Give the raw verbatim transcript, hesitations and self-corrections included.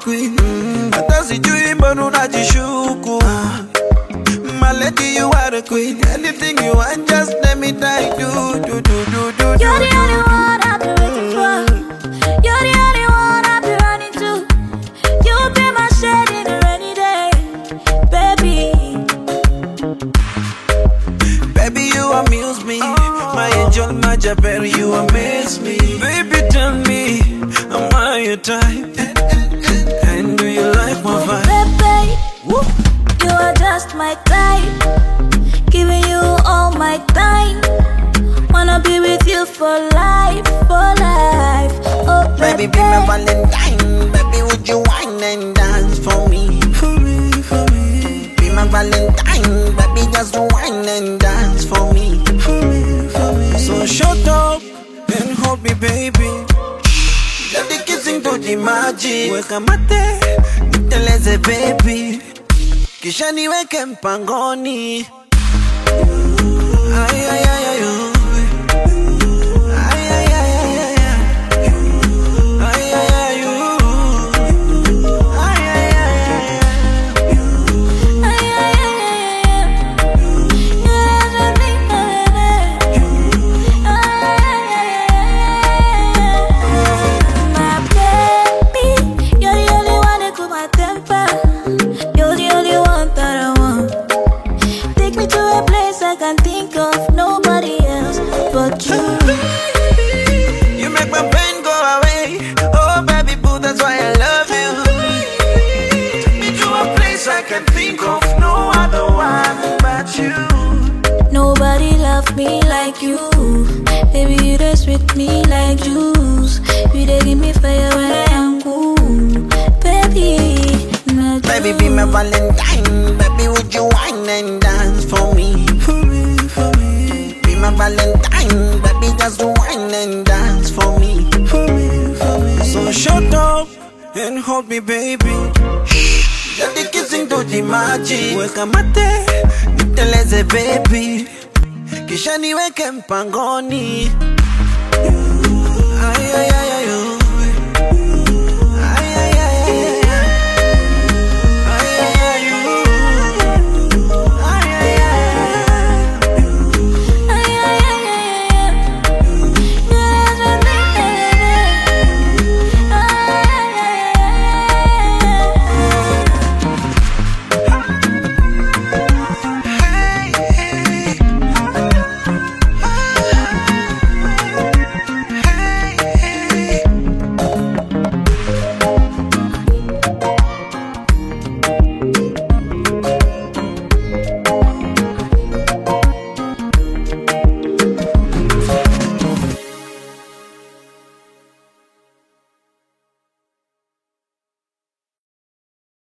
queen. Hata sijui mbona unajishuku. My lady, you are the queen. Anything you want, just let me die. Do, do, do, do, do. You're the only one I've been waiting for. You're the only one I've been running to. You'll be my shade in a rainy day, baby. Baby, you amuse me. My angel, my Jabber, you amaze me. Baby, tell me, am I your type? And do you like my vibe? Baby, you are just my type. Giving you all my time. Wanna be with you for life, for life. Oh, baby, be my Valentine. Baby, would you wine and dance for me? For me, for me. Be my Valentine. Baby, just wine and dance for me. For me, for me. So shut up and hold me, baby. Let the kissing do the magic. Weka mate, niteleze baby. Kisha niweke mpangoni. Ay, ay, ay, ay, ay. I can't think of nobody else but you. You make my pain go away. Oh baby boo, that's why I love you. Take me to a place I can think of no other one but you. Nobody loved me like you. Baby, you just with me like juice. You dey give me fire when I am cool. Baby, not baby, you. be my Valentine. Baby, would you wine and dance for me? For me, for me. Be my Valentine. Baby, just wine and dance for me. For me, for me. So shut up and hold me, baby. Let the kissing do the magic. Weka mate, niteleze baby. Kisha niweke mpangoni. Ay, ay, ay.